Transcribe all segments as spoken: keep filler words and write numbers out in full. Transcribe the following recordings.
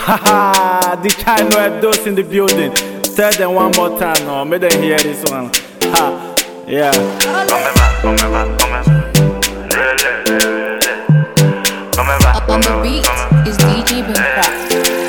Haha, the kind of those in the building. Tell them one more time, no, make them hear this one. Ha, yeah. On the beat is D J Ben Craft.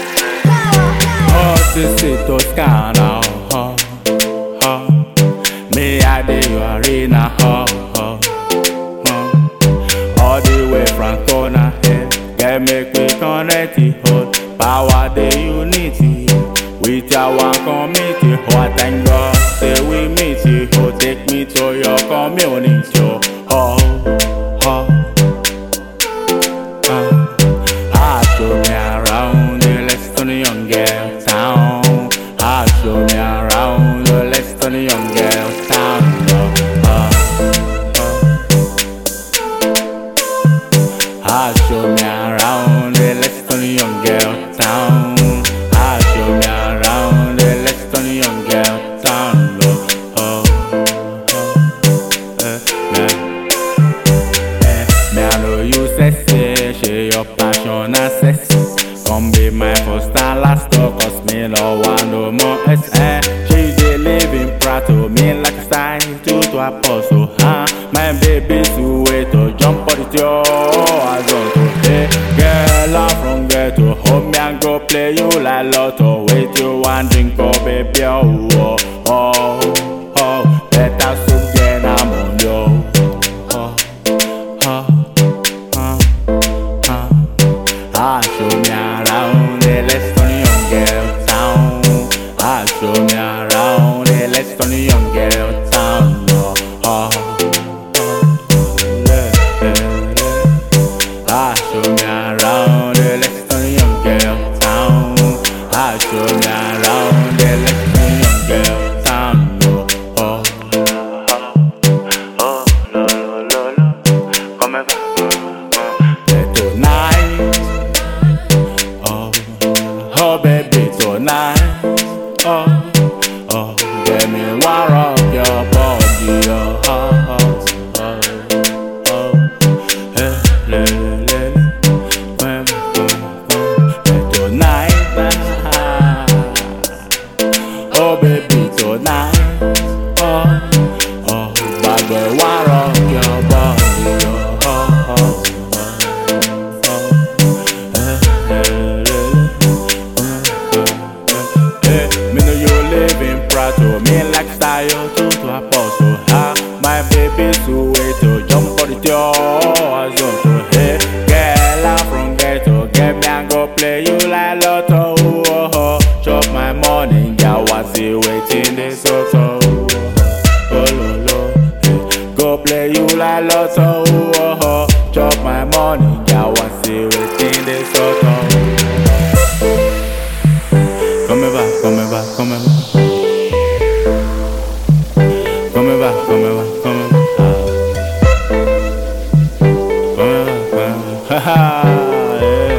Oh, this is Toscana, oh, oh. Me, I did your arena, oh, oh, oh. All the way from corner here, get me quick connect it, hold. Power the unity, with our committee, oh, I thank God, say we meet you, oh, take me to your community, oh, oh, oh. Show me around the Estonian girl town. Ah, show me around the Estonian girl town. Ah, ah. Ah, show me around the Estonian girl town. Ah, show me around the Estonian girl town. Oh, oh, eh, eh, eh. Me I know you sexy, share your passion and sex. Come be my first and last talk, cause me no want no more S eh. She dey live in Prato, me like a sign to to apostle, huh? My baby's way to jump on the door, I don't to hey. Girl, I'm from ghetto, hold me and go play you like lotto. Wait you one drink, oh baby, oh, oh, oh, oh. Better soup, get I'm on yo. Oh, oh, oh, oh. Ah, show me around the Estonian girl town. Ah, show me around the Estonian girl town. Oh, oh, oh, yeah, yeah, yeah. Ah, show me around the Estonian girl town. Ah, show me around the Estonian girl town. Oh, oh, oh, lo, lo, lo, lo. Come back, tonight. Oh baby tonight, oh, oh, let me warm up your body, oh, oh, oh, oh, oh, eh, le, le, le, le, le, tonight, oh baby tonight, oh, oh, but we warm up your body, oh, oh, oh. To me like style to to apostle, ha. My baby's way to jump for the door, so to hey. Girl, I'm from ghetto, get me and go play you like lotto, oh, oh. Chop my money, yeah, what's it waiting this auto, oh, lo, lo, hey. Go play you like lotto, oh, oh. Chop my money, yeah, what's it waiting this auto. Come back, come back, come back. Come back, come back, come back. Come back, come back. Ha ha.